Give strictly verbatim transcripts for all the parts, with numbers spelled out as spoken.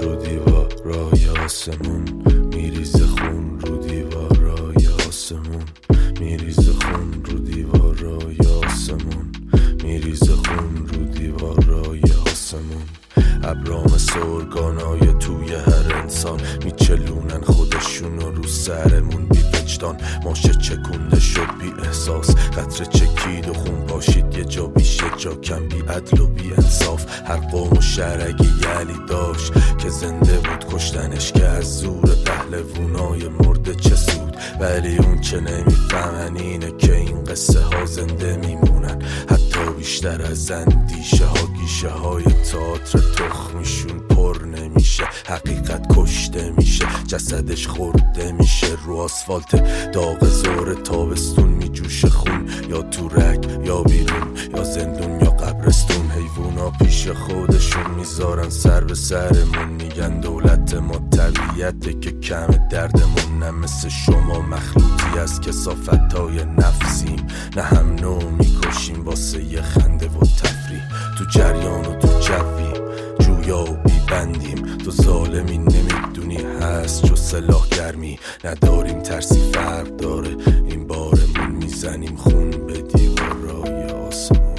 رو دیوارای آسمون میریزه خون رو دیوارای آسمون میریزه خون رو دیوارای آسمون میریزه خون رو دیوارای آسمون ابرام سرگانای توی هر انسان میچلونن خودشونو رو سرمون بی وجدان ماشه چکونده شد بی احساس قطره چکید و خون پاشید یه جا بیش یه جا کم بی عدل و بی انصاف هر قوم و شرگی یلی داشت که زنده بود کشتنش که از زور پهلوونای مرده چه سود ولی اون که نمیفهمن اینه که این قصه ها زنده میمونن حتی بیشتر از اندیشه ها گیشه های تئاتر تخمیشون پر نمیشه حقیقت کشته میشه جسدش خورده میشه رو آسفالت داغ زور تابستون میجوشه خون یا تو رگ یا بیرون یا زندون یا قبرستون حیوونا پیش خودشون میذارن سر به سرمون میگن دولت ما طبیعته که کم دردمون نه مثل شما مخلوطی از کثافتای نفسیم نه هم نوع میکشیم واسه یه خنده و تفریح تو جریان و تو جویم جویا و بیبندیم تو ظالمی نمیدونی هست جو سلاح گرمی نداریم ترسی فرق داره این بارمون میزنیم خون به دیوارای آسمون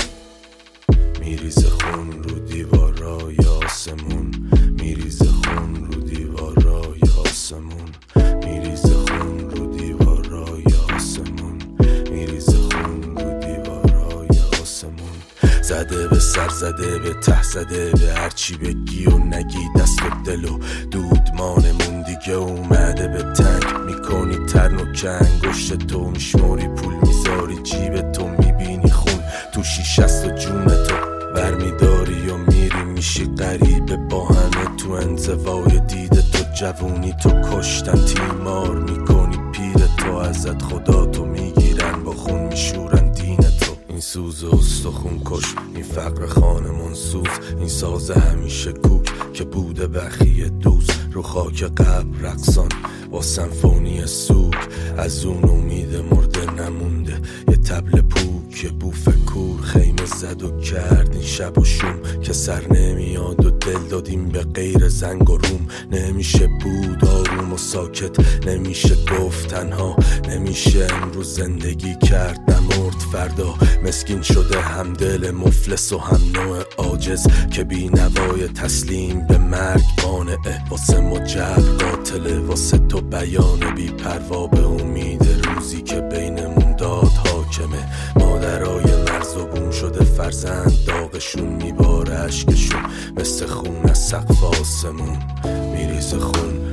میریزه خون رو دیوارای آسمون میریزه خون رو دیوارای آسمون میریزه خون رو دیوارای آسمون میریزه خون رو دیوارای آسمون زده به سر زده به ته زده به هرچی بگی و نگی دست و دل و دودمانمون دیگه اومده به تنگ میکنی ترن و که انگشت تو میشماری پول میذاری جیب تو میبینی خون تو شیشست و جون تو برمیداری و میری میشی غریبه با همه تو انزوای دید تو جوونی تو کشتن تیمار میکنی پیر تو ازت خدا تو میگیرن با خون میشورن دین تو این سوز و استخون کش این فقر خانمون سوز این ساز همیشه کوک که بوده بخیه دوز رو خاک قبر رقصان با سمفونی سوک از اون امید مرده نمونده یه تبل پوک بوف کور خیمه زد و کرد این شب و شوم که سر نمیاد و دل دادیم به غیر زنگ و روم نمیشه بود آروم و ساکت نمیشه گفت تنها نمیشه امروز زندگی کرد نمرد فردا مسکین شده هم دل مفلس و هم نوع عاجز که بی نوای تسلیم به مرگ قانعه واسه مجبر قاتله واسه تو بیان بی پروا به امید روزی که بینمون داد حاکمه مادرای مرز و بوم شده فرزند داغشون میباره عشقشون مثل خون از سقف آسمون میریزه خون